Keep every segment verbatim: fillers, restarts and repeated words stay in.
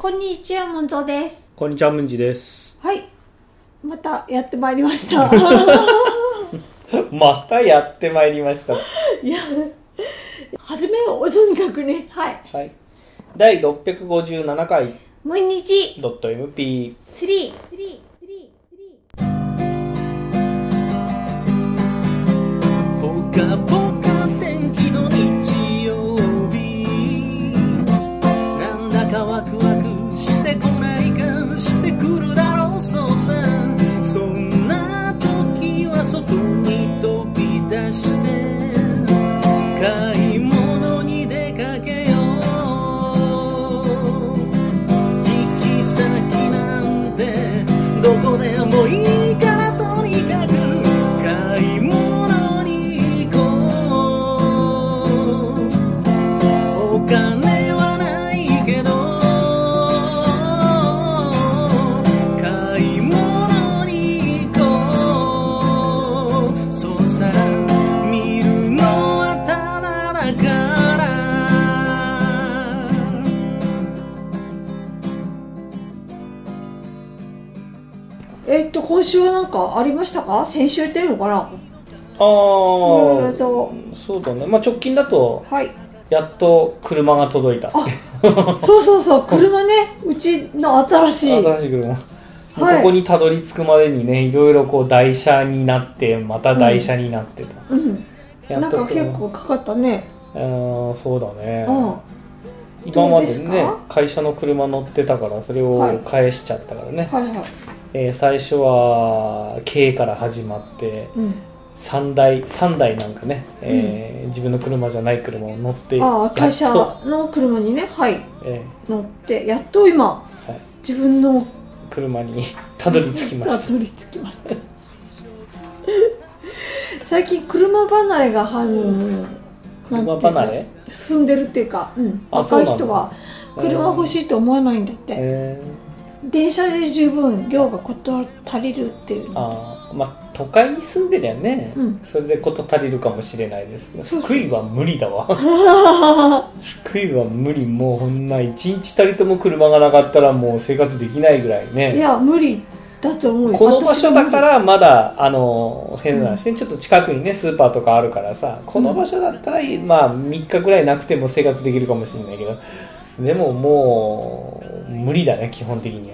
こんにちは、ムンゾです。 こんにちは、ムンジです。 はい、またやってまいりましたまたやってまいりました。 いや、初めをとにかくね、はい、 はい、だいろっぴゃくごじゅうななかいムンニチ .mp スリーぽかぽか天気の日曜日、なんだかワクワクしてこないか、してくるだろうそうさ。そんな時は外に飛び出して買い物に出かけよう。行き先なんてどこでもいいからとにかく買い物に行こう。お金はないけど買い物に行こう。そうさ、見るのはただだから。 えっと今週は何かありましたか？先週っていうのかな。 ああ、 いろいろと。 そうだね。まあ直近だとはい。 やっと車が届いた。 あ、そうそうそう、車ね、うちの新しい。 新しい車。 はい、 ここにたどり着くまでにね、いろいろこう台車になってまた台車になってと。 うん。うん、 やっとなんか結構かかったね。 うん、そうだね。 うん。 今までね、会社の車乗ってたからそれを返しちゃったからね。 はいはいはい。 えー、最初は軽から始まって、うん、さんだいさんだいなんかね、えーうん、自分の車じゃない車を乗って、 ああ、会社の車にね、はい、 えー、 乗ってやっと今、はい、自分の車にたどり着きました。 たどり着きました最近車離れがあの車離れ進んでるっていうか、うん、若い人は車欲しいと思わないんだって、えー電車で十分量がこと足りるっていうの。 ああ、まあ都会に住んでりゃね、うん、それでこと足りるかもしれないですけど、福井は無理だわ福井は無理。もうこんな一日たりとも車がなかったらもう生活できないぐらいね。 いや無理だと思うよ。 この場所だからまだあの変な話ね、うん、ちょっと近くにねスーパーとかあるからさ、この場所だったら、うん、まあみっかぐらいなくても生活できるかもしれないけど、でももう無理だね、基本的には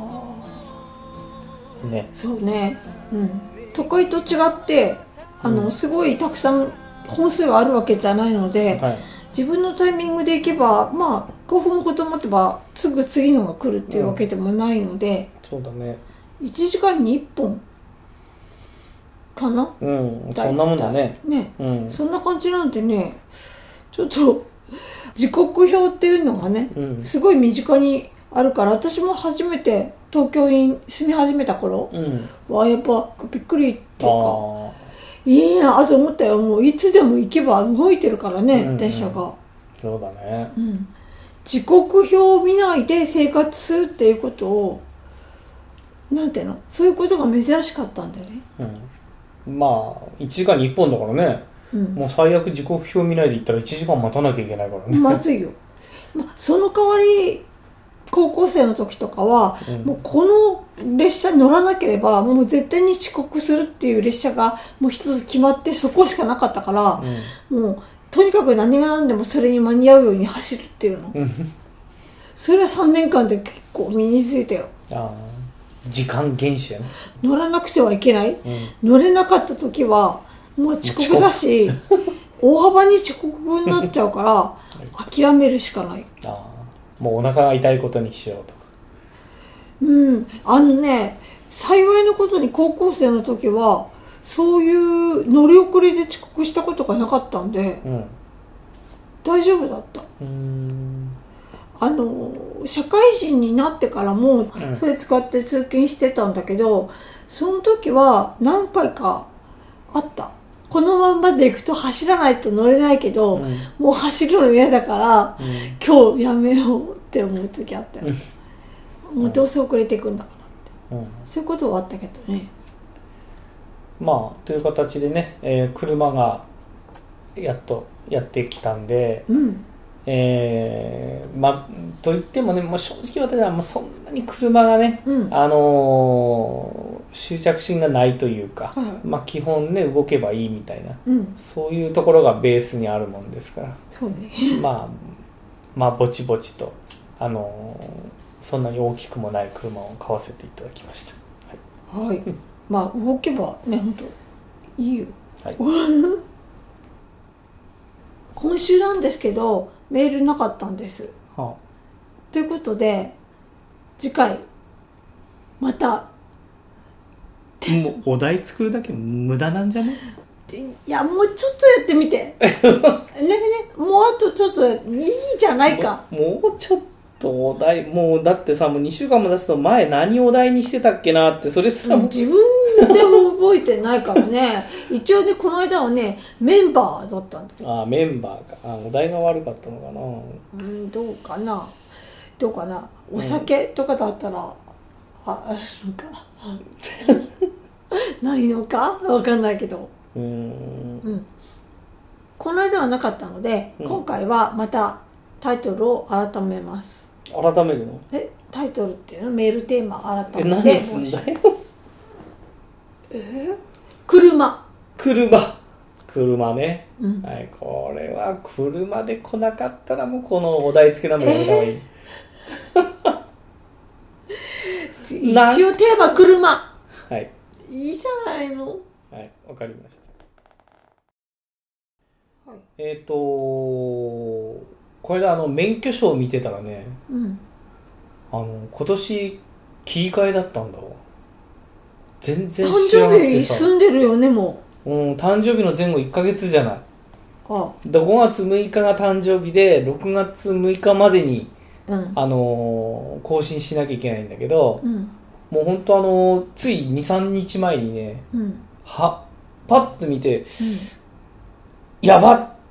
ね。 そうね、うん、都会と違ってあの、うん、すごいたくさん本数があるわけじゃないので、はい、自分のタイミングで行けばまあごふんほど待てばすぐ次のが来るっていうわけでもないので、 うん、そうだね、 いちじかんにいっぽんかな、 うん、そんなもんだね、 ね、 うん、 そんな感じなんてね、ちょっと時刻表っていうのがね、うん、すごい身近にあるから、私も初めて東京に住み始めた頃はやっぱびっくりっていうか、いいなと思ったよ。もういつでも行けば動いてるからね、うんうん、電車が。 そうだね、 うん、時刻表を見ないで生活するっていうことをなんていうの、そういうことが珍しかったんだよね、 うん、まあいちじかんにいっぽんだからね、うん、もう最悪時刻表見ないで行ったらいちじかん待たなきゃいけないからね。 まずいよ、まあ、その代わり高校生の時とかは、うん、もうこの列車に乗らなければもう絶対に遅刻するっていう列車がもう一つ決まってそこしかなかったから、うん、もうとにかく何が何でもそれに間に合うように走るっていうの、うん、それはさんねんかんで結構身についたよ。 あ、時間厳守やね。 乗らなくてはいけない、うん、乗れなかった時はもう遅刻だし大幅に遅刻になっちゃうから諦めるしかない。 あ、もうお腹が痛いことにしようとか。 うん、あのね、幸いのことに高校生の時はそういう乗り遅れで遅刻したことがなかったんで、うん、大丈夫だった。うーん、あの社会人になってからもそれ使って通勤してたんだけど、うん、その時は何回かあった。このまんまで行くと走らないと乗れないけど、うん、もう走るの嫌だから、うん、今日やめようって思う時あったよ、うん、もうどうせ遅れていくんだからって、うん、そういうことはあったけどね。 まあという形でね、えー、車がやっとやってきたんで、うん、 えー、まあといってもね、まあ、正直私はもうそんなに車がね、 うん、 あのー、執着心がないというか、 はい、 まあ基本ね動けばいいみたいな、 うん、 そういうところがベースにあるもんですから、 そうね、 まあまあぼちぼちと、あのー、そんなに大きくもない車を買わせていただきました。 はい、はい、まあ動けばね本当いいよ、はい、今週なんですけどメールなかったんです、はあ、ということで次回またもうお題作るだけ無駄なんじゃね？ いやもうちょっとやってみてねえねえもうあとちょっといいじゃないか。 も, もうちょっとお題もうだってさもうにしゅうかんも出すと前何お題にしてたっけなってそれすらも自分でも覚えてないからね一応ねこの間はねメンバーだったんだよ。 ああメンバーか。あお題が悪かったのかな。うんどうかなどうかなお酒とかだったら、うん、ああるかないのかわかんないけどうーん、うん、この間はなかったので、うん、今回はまたタイトルを改めます。 改めるの？ えタイトルっていうのメールテーマ改めて。え何すんだよえー、車車車ね、 うん、 はい、これは車で来なかったらもうこのお題付けなのやめた方がいい、 えー、一応テーマ車はいいいじゃないの。 はいわかりました、はい、えっ、ー、とこれであの免許証を見てたらね、うん、あの今年切り替えだったんだわ。全然知らなくてさ。 誕生日住んでるよねもう、うん、誕生日の前後いっかげつじゃない。 ああだごがつむいかが誕生日でろくがつむいかまでに、うん、あのー、更新しなきゃいけないんだけど、うん、もう本当あのー、つい にさんにちまえにね、うん、はパッと見て、うん、やばって、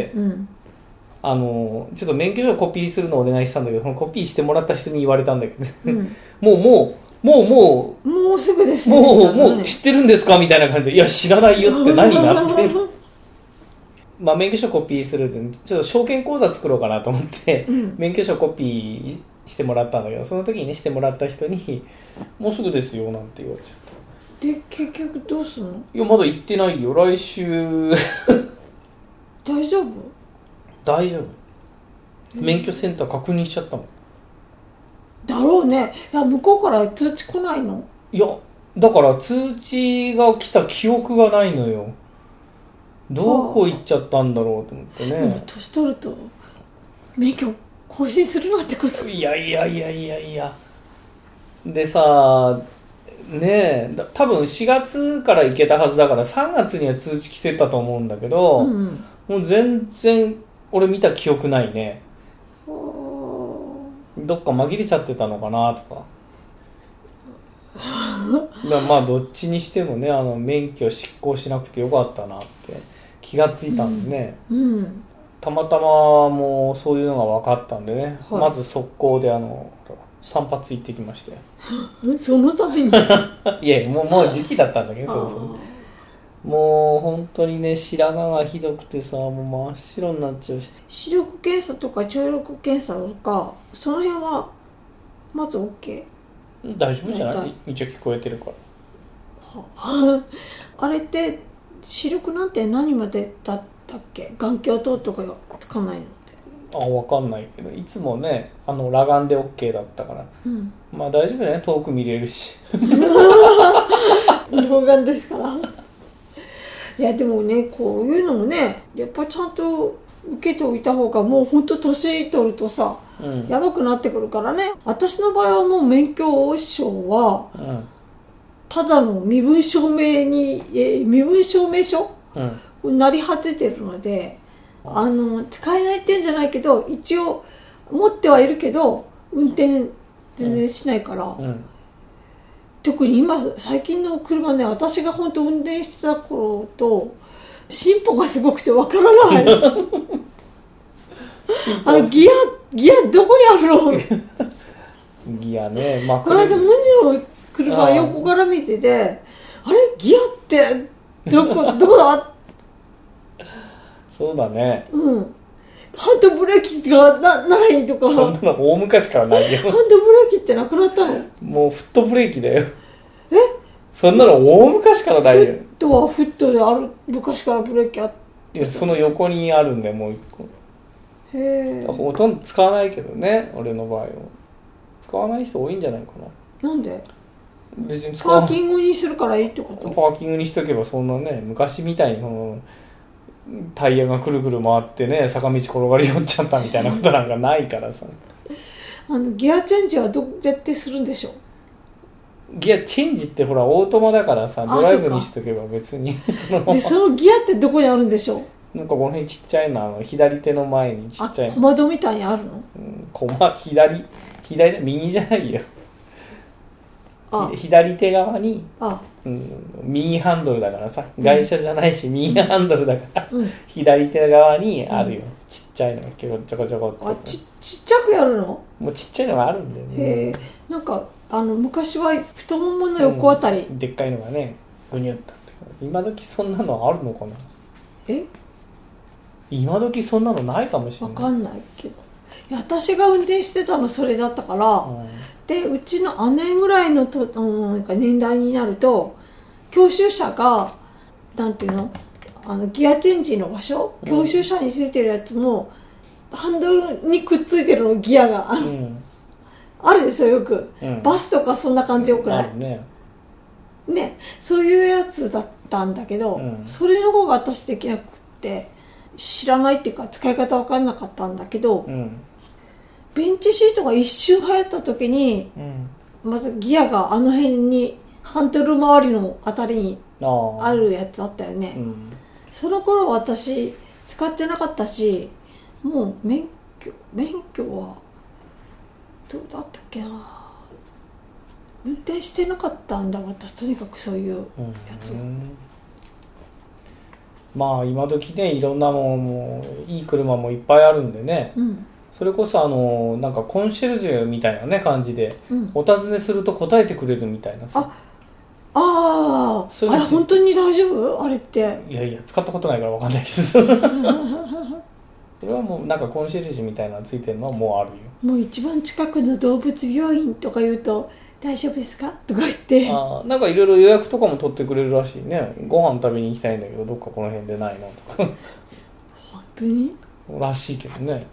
うん、あのー、ちょっと免許証コピーするのをお願いしたんだけどそのコピーしてもらった人に言われたんだけど、うん、もうもうもうもうもうすぐですね。 もうもう知ってるんですかみたいな感じでいや知らないよって何がってまあ免許証コピーするってちょっと証券口座作ろうかなと思って、うん、免許証コピーしてもらったんだけどその時にねしてもらった人にもうすぐですよなんて言われちゃったで結局どうするの？ いやまだ行ってないよ来週大丈夫？ 大丈夫免許センター確認しちゃったもんだろうね。いや向こうから通知来ないの？ いやだから通知が来た記憶がないのよ。どこ行っちゃったんだろうと思ってね。もう年取ると免許更新するなんてこそ。 いやいやいやいやいやでさねえ多分しがつから行けたはずだからさんがつには通知来てたと思うんだけど、うん、もう全然俺見た記憶ないね。どっか紛れちゃってたのかなとかまあどっちにしてもねあの免許執行しなくてよかったなって気がついたんでね、うんうん、たまたまもうそういうのが分かったんでね、はい、まず速攻であの散髪行ってきましてそのためにいやもう、もう時期だったんだけどそうそうもう本当にね白髪がひどくてさもう真っ白になっちゃうし視力検査とか聴力検査とかその辺はまず OK？ 大丈夫じゃない？一応聞こえてるからはあれって視力なんて何までだったっけ？眼鏡等とかつかないのってあ分かんないけどいつもねあの裸眼で OK だったから、うん、まあ大丈夫だね遠く見れるし老眼ですからいやでもねこういうのもねやっぱちゃんと受けておいた方がもうほんと年取るとさ、うん、やばくなってくるからね。私の場合はもう免許証は、うん、ただの身分証明に、えー、身分証明書、うん、なり果ててるのであの使えないっていうんじゃないけど一応持ってはいるけど運転全然しないから、うんうん特に今最近の車ね私が本当運転してた頃と進歩がすごくてわからないあのギアギアどこにあるのギアね、まあ、 この間文字の車横から見てて あ, あれギアってどこどこだそうだねうんハンドブレーキが な, ないとか。 そんなの大昔からないよ。 ハンドブレーキってなくなったの？ もうフットブレーキだよ。 え？ そんなの大昔からないよ。 フットはフットである、昔からブレーキあって。 いや、その横にあるんだよ、もう一個。 へえ。 ほとんど使わないけどね、俺の場合は。使わない人多いんじゃないかな。 なんで？ 別に使わパーキングにするからいいってこと？ パーキングにしとけばそんなね、昔みたいにこのタイヤがくるくる回ってね、坂道転がり寄っちゃったみたいなことなんかないからさ。 あのギアチェンジはどうやってするんでしょう？ ギアチェンジってほらオートマだからさ、ドライブにしとけば別にそのでそのギアってどこにあるんでしょう？ なんかこの辺ちっちゃいの、あの左手の前にちっちゃいあ、小窓みたいにあるの？ うん、コマ左左右じゃないよ。 あ左手側に、 あ、 うん、右ハンドルだからさ、外車じゃないし、うん、右ハンドルだから、うん、左手側にあるよ、うん、ちっちゃいのがちょこちょこちょこって。 あ、ち, ちっちゃくやるの？ もうちっちゃいのがあるんだよね。 へえ。なんかあの昔は太ももの横あたり、 うん、でっかいのがねぐにゅっとあって、今時そんなのあるのかな。 え？今時そんなのないかもしれない。 わかんないけど、いや私が運転してたのそれだったから、うん、でうちの姉ぐらいのと、うん、なんか年代になると教習車がなんていうの、あのギアチェンジの場所、教習車についてるやつも、うん、ハンドルにくっついてるの、ギアがある、うん、あるでしょよく、うん、バスとかそんな感じよくない？あるね。ね、そういうやつだったんだけど、うん、それの方が私できなくって知らないっていうか使い方分かんなかったんだけど、うん、ベンチシートが一瞬流行った時に、うん、まずギアがあの辺にハンドル周りのあたりにあるやつだったよね、うん、その頃私使ってなかったし、もう免許免許はどうだったっけな、運転してなかったんだ私、とにかくそういうやつを、うん、 まあ今時ね、いろんなもんもいい車もいっぱいあるんでね、うん、それこそあのなんかコンシェルジュみたいなね感じで、うん、お尋ねすると答えてくれるみたいなさ。 ああー、あれ本当に大丈夫？あれって。 いやいや使ったことないから分かんないけどそれはもうなんかコンシェルジュみたいなのついてるのはもうあるよ。 もう一番近くの動物病院とか言うと大丈夫ですかとか言って、 あなんかいろいろ予約とかも取ってくれるらしいね。ご飯食べに行きたいんだけどどっかこの辺でないのとか本当にらしいけどね。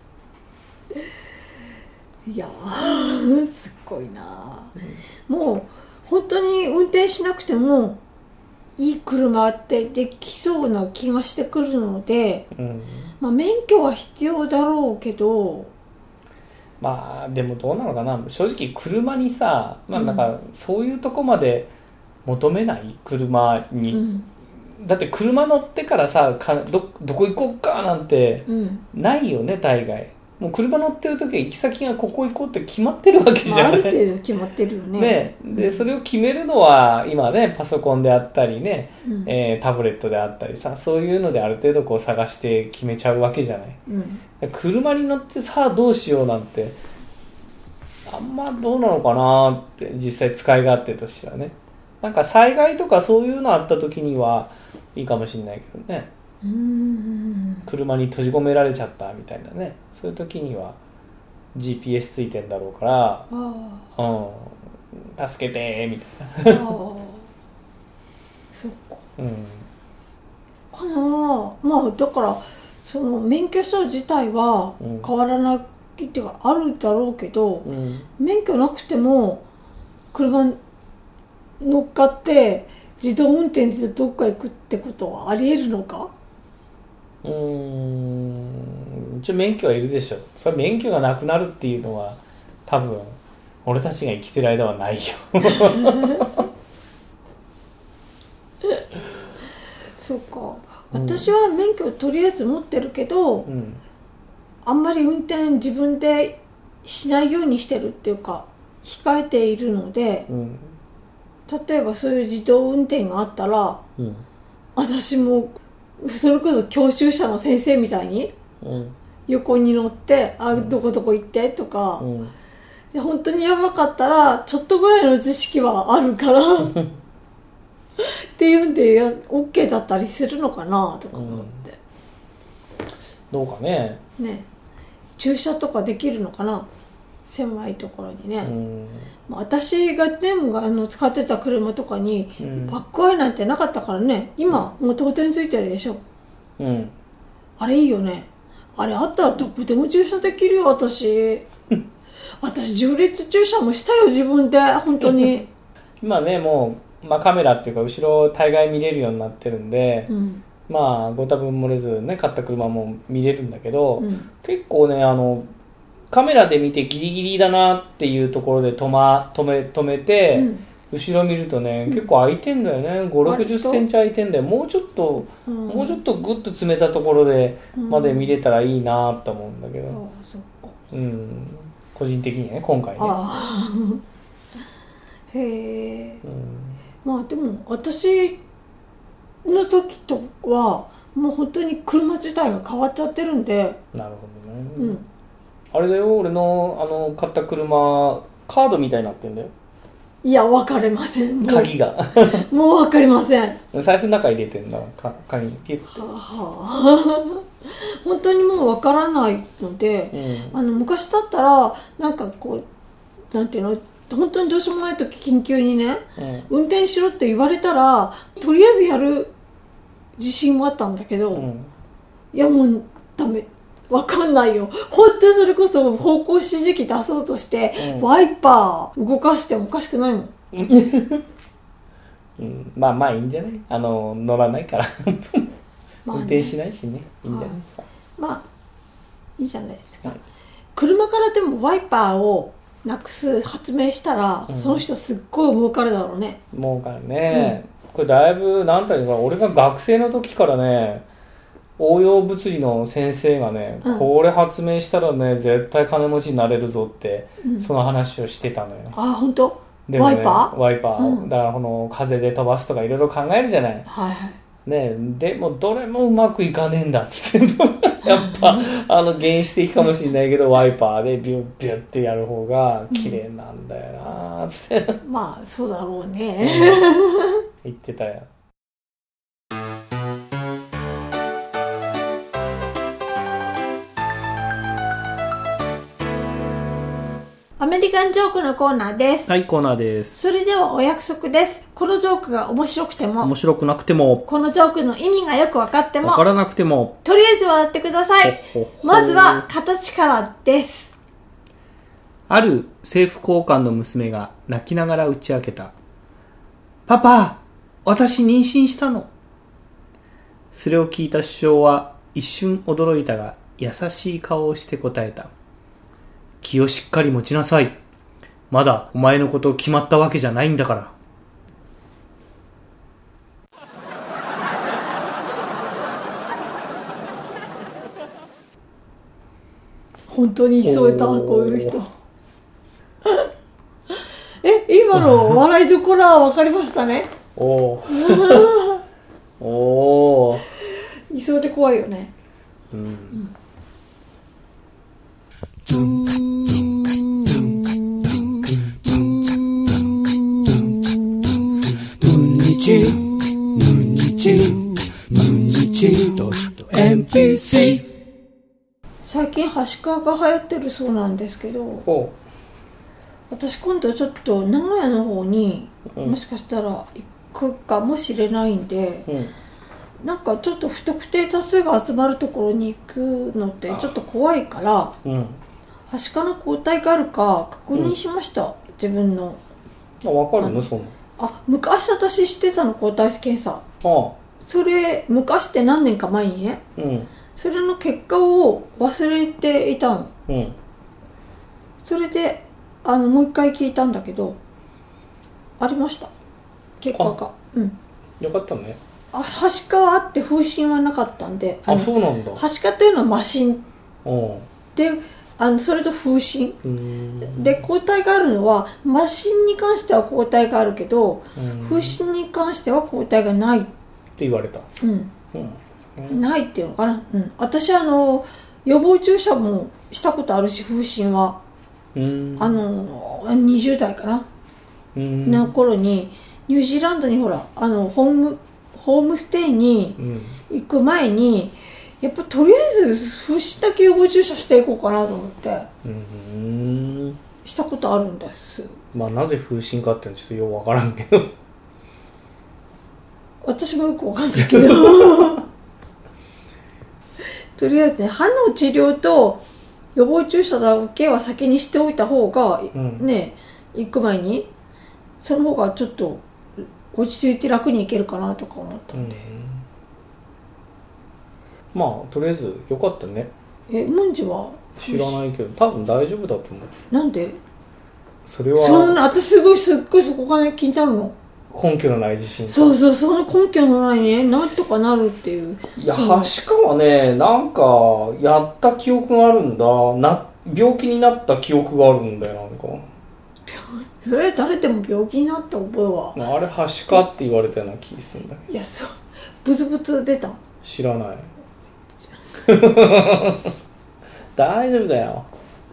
いやーすっごいな、うん、もう本当に運転しなくてもいい車ってできそうな気がしてくるので、うんまあ、免許は必要だろうけど、 まあでもどうなのかな、正直車にさ、まあ、なんかそういうとこまで求めない車に、うん、だって車乗ってからさか ど, どこ行こうかなんてないよね、大概。もう車乗ってる時は行き先がここ行こうって決まってるわけじゃない、まあ、ある程度決まってるよね。 ねでそれを決めるのは今ねパソコンであったりね、うんえー、タブレットであったりさ、そういうのである程度こう探して決めちゃうわけじゃない、うん、車に乗ってさあどうしようなんてあんまどうなのかなって実際使い勝手としてはね。なんか災害とかそういうのあった時にはいいかもしれないけどね、うーん車に閉じ込められちゃったみたいなね、そういう時には ジーピーエス ついてんだろうから、うん、助けてみたいな。あそっか、うん、かな。まあだからその免許証自体は変わらないっていうかあるだろうけど、うん、免許なくても車に乗っかって自動運転でどっか行くってことはありえるのか？ うーん一応免許はいるでしょ。それ免許がなくなるっていうのは多分俺たちが生きてる間はないよそうか、私は免許をとりあえず持ってるけど、うん、あんまり運転自分でしないようにしてるっていうか控えているので、うん、例えばそういう自動運転があったら、うん、私もそれこそ教習車の先生みたいに横に乗って、うん、あどこどこ行ってとか、うん、で本当にやばかったらちょっとぐらいの知識はあるからっていうんで OK だったりするのかなとか思って、 うん、どうかね。 ね駐車とかできるのかな、狭いところにね、 うん、 私がねあの使ってた車とかにバックアイなんてなかったからね、今もう当然ついてるでしょ、うん、あれいいよね、あれあったらどこでも駐車できるよ。私私縦列駐車もしたよ自分で、本当に今ねもう、まあ、カメラっていうか後ろ大概見れるようになってるんで、うん、まあご多分漏れずね買った車も見れるんだけど、うん、結構ねあのカメラで見てギリギリだなっていうところで止、ま、止め、止めて、うん、後ろ見るとね、うん、結構空いてんだよね。ごじゅうろくじゅっセンチ空いてんだよ。もうちょっと、うん、もうちょっとグッと詰めたところでまで見れたらいいなと思うんだけど、うん、ああそっか、うん、個人的にね今回ね。あへえ、うん、まあでも私の時とはもう本当に車自体が変わっちゃってるんで。なるほどね、うん、 あれだよ、俺のあの買った車カードみたいになってんだよ。 いや分かりません、 鍵がもう分かりません。 財布の中入れてんだか鍵ピュッて、はあ、本当にもう分からないので、うん、あの昔だったらなんかこうなんていうの、本当にどうしようもない時緊急にね、うん、運転しろって言われたらとりあえずやる自信もあったんだけど、うん、いやもうダメ、わかんないよ。本当にそれこそ方向指示器出そうとして、うん、ワイパー動かしてもおかしくないもん、 うん、まあまあいいんじゃない、あの乗らないから運転しないしね、いいんじゃないですか。 まあいいじゃないですか、はい、車からでもワイパーをなくす発明したら、うん、その人すっごい儲かるだろうね。 儲かるね、うん、これだいぶなんていうか、俺が学生の時からね応用物理の先生がね、うん、これ発明したらね絶対金持ちになれるぞって、うん、その話をしてたのよ。 あ、本当？ でもね、 ワイパー？ ワイパー、うん、だからこの風で飛ばすとかいろいろ考えるじゃない、 はいはい、 ね、でもどれもうまくいかねえんだっつってやっぱあの原始的かもしれないけどワイパーでビュッビュッってやる方が綺麗なんだよなっつって、 うん、まあそうだろうね、 うん、言ってたよ。 アメリカンジョークのコーナーです。 はい、コーナーです。 それではお約束です。このジョークが面白くても面白くなくても、 このジョークの意味がよく分かっても分からなくても、 とりあえず笑ってください。ほほほ、まずは形からです。 ある政府高官の娘が泣きながら打ち明けた。パパ、私妊娠したの。それを聞いた首相は一瞬驚いたが優しい顔をして答えた。気をしっかり持ちなさい。まだお前のこと決まったわけじゃないんだから。 本当にいそうだ、こういう人。え、今の笑いどころは分かりましたね。おーおーいそうで怖いよね。うん、うん土日エムピーシー 最近はしかが流行ってるそうなんですけど、私今度ちょっと名古屋の方に、うん、もしかしたら行くかもしれないんで、うん、なんかちょっと不特定多数が集まるところに行くのってちょっと怖いから、うん、はしかの抗体があるか確認しました、うん、自分の。 あ、分かるのそんな。 あ、昔私知ってたの、抗体検査。ああ、それ昔って何年か前にね、うん、それの結果を忘れていたの、うん、それであのもう一回聞いたんだけどありました、結果が。うん、 よかったね。 あ、はしかはあって風疹はなかったんで。 あ、そうなんだ。 はしかっていうのは麻疹で、あのそれと風疹で抗体があるのは、麻疹に関しては抗体があるけど風疹に関しては抗体がないって言われた。うん、 うん、ないっていうのかな、うん、私あの予防注射もしたことあるし、風疹はうんあのにじゅう代かなうんの頃にニュージーランドにほらあのホームホームステイに行く前にやっぱとりあえず風疹だけ予防注射していこうかなと思ってうんしたことあるんです。 まあなぜ風疹かっていうのはちょっとよくわからんけど私もよくわかんないけどとりあえずね歯の治療と予防注射だけは先にしておいた方が、うん、ね行く前にその方がちょっと落ち着いて楽に行けるかなとか思ったんで、 うん、まあとりあえずよかったね。 えムンジは知らないけど多分大丈夫だと思う。 なんでそれはそんな私すごいすっごいそこがね気になるの。 根拠のない自信。 そうそうその根拠のないねなんとかなるっていう。 いやはしかはねなんかやった記憶があるんだな。病気になった記憶があるんだよなんか。 それ誰でも病気になった覚えはあれはしかって言われたような気するんだけど。 いやそうブツブツ出た。 知らない大丈夫だよ。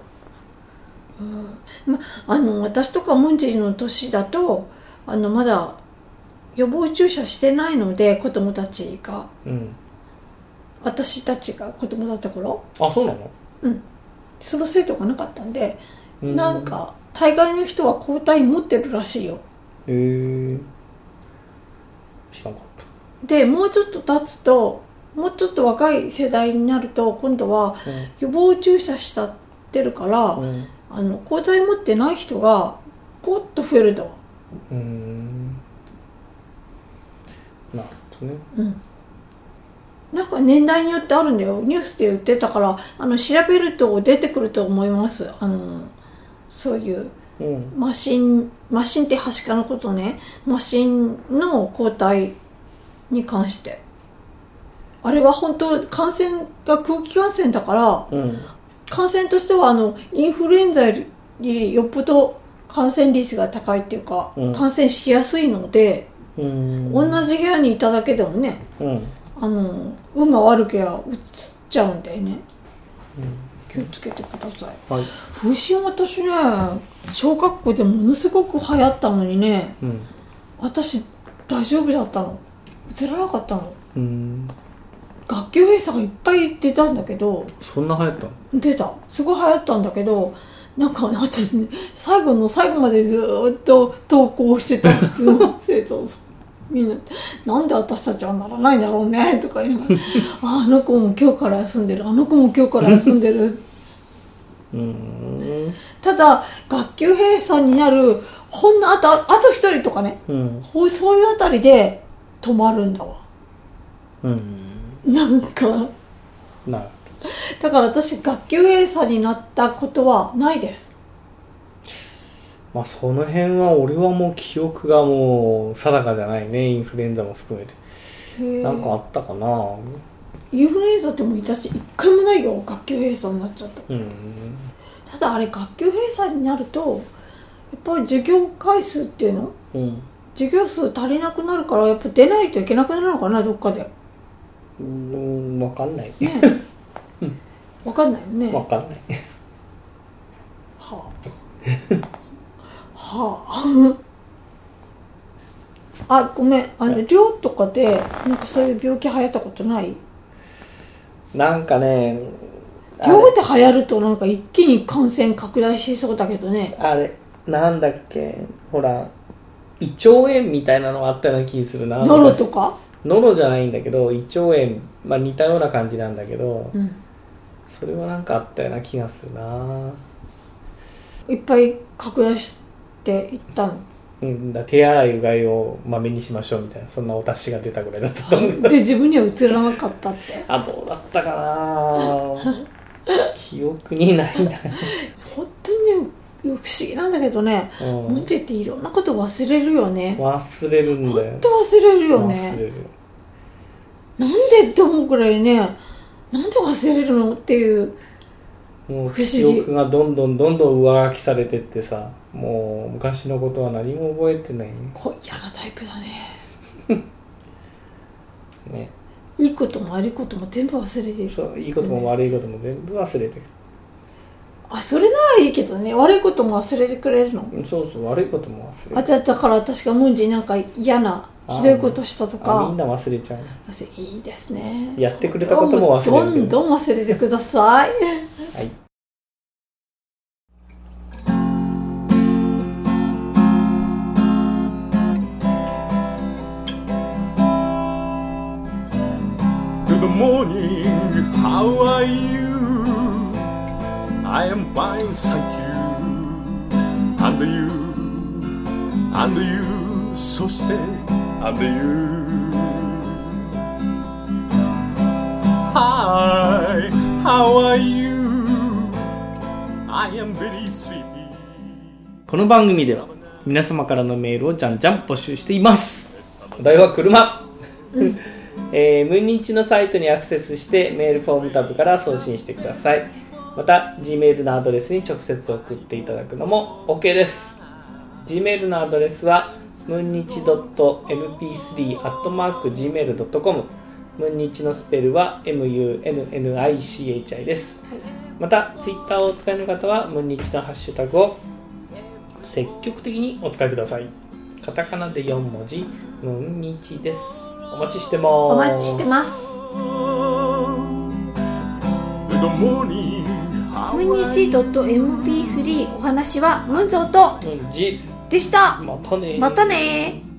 うんま、あの私とかムンジの年だとあのまだ予防注射してないので子供たちが、うん、私たちが子供だった頃。 あそうなの。 うんその生徒がなかったんで、うん、なんか大概の人は抗体持ってるらしいよ。 へえ知らなかった。 でもうちょっと経つともうちょっと若い世代になると今度は予防注射したってるから、うん、あの抗体持ってない人がポッと増えると。うーんなるほどね。 うんなんか年代によってあるんだよ。ニュースで言ってたからあの調べると出てくると思います。あのそういう、うん、マシンマシンってはしかのことね。マシンの抗体に関してあれは本当感染が空気感染だから、うん、感染としてはあのインフルエンザよりよっぽど感染率が高いっていうか、うん、感染しやすいので、うん、同じ部屋にいただけでもね、うんあの運が悪ければうつっちゃうんだよね、うん、気をつけてください、はい、風疹私ね小学校でものすごく流行ったのにね、うん、私大丈夫だったの。うつらなかったの。うん学級閉鎖がいっぱい出たんだけど。 そんな流行ったの？ 出たすごい流行ったんだけどなんか私ね最後の最後までずっと登校してた普通の生徒みんななんで私たちはならないんだろうねとか言うあ, あの子も今日から休んでるあの子も今日から休んでるうんただ学級閉鎖になるほんのあとあと一人とかね、うん、そういうあたりで止まるんだわ。うんなんかなだから私学級閉鎖になったことはないです。 まあその辺は俺はもう記憶がもう定かじゃないね。インフルエンザも含めてなんかあったかな。 インフルエンザってもう私一回もないよ学級閉鎖になっちゃった、うん、ただあれ学級閉鎖になるとやっぱり授業回数っていうの、うん、授業数足りなくなるからやっぱ出ないといけなくなるのかなどっかで。 うーん分かんないね分かんないよね。 分かんないはあはああごめんあの寮とかでなんかそういう病気流行ったことない？ なんかね寮で流行るとなんか一気に感染拡大しそうだけどね。 あれなんだっけほら胃腸炎みたいなのがあったような気するな。 ノロとか？ ノロじゃないんだけど胃腸炎、まあ、似たような感じなんだけど、うん、それはなんかあったような気がするな。 いっぱい拡大していったの。 うん、だ手洗いうがいをまめにしましょうみたいなそんなお達しが出たぐらいだったと思う。 で自分には移らなかったって。 あどうだったかな記憶にないんだね。 本当にね不思議なんだけどね、うん、ムンジっていろんなこと忘れるよね。 忘れるんだよ。 本当忘れるよね。 忘れる。 なんでって思うくらいねなんで忘れるのっていうもう記憶がどんどんどんどん上書きされてってさもう昔のことは何も覚えてない。 こ嫌なタイプだねねいいことも悪いことも全部忘れてる。 そういいことも悪いことも全部忘れてる。 あそれならいいけどね悪いことも忘れてくれるの。 そうそう悪いことも忘れてる。 あだから私がムンジなんか嫌なひどいことしたとか。 みんな忘れちゃう。 いいですね。 やってくれたことも忘れる。 どんどん忘れてください。はい。 Good morning, how are you? I am fine, thank you. And you, and you, そして and you. Hi, how are you? I am very sleepy. この番組では皆様からのメールをじゃんじゃん募集しています。お題は車。うんえー、ムンニチのサイトにアクセスしてメールフォームタブから送信してください。また Gmail のアドレスに直接送っていただくのも OK です。 Gmail のアドレスはムンニチ ドットエムピースリー アットマーク ジーメール ドットコム。 ムンニチのスペルは エムユーエヌエヌアイシーエイチアイ です。また Twitter をお使いの方はムンニチのハッシュタグを積極的にお使いください。カタカナでよんもじムンニチです。お待ちしてます。 お待ちしてます。ムンニチ ドットエムピースリー お話はムンゾーとムンジでした。 またねまたね。